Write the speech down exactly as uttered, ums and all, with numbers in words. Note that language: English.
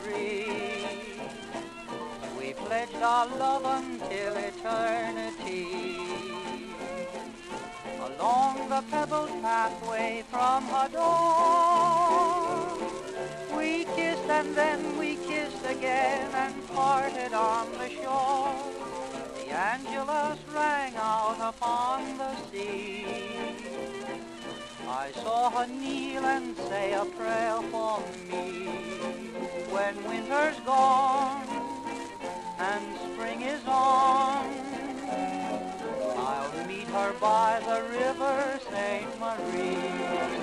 free. We pledged our love until eternity. Along the pebbled pathway from her door, we kissed and then we kissed again and parted on the shore. The Angelus rang out upon the sea. I saw her kneel and say a prayer for me. When winter's gone and spring is on, I'll meet her by the river Saint Marie.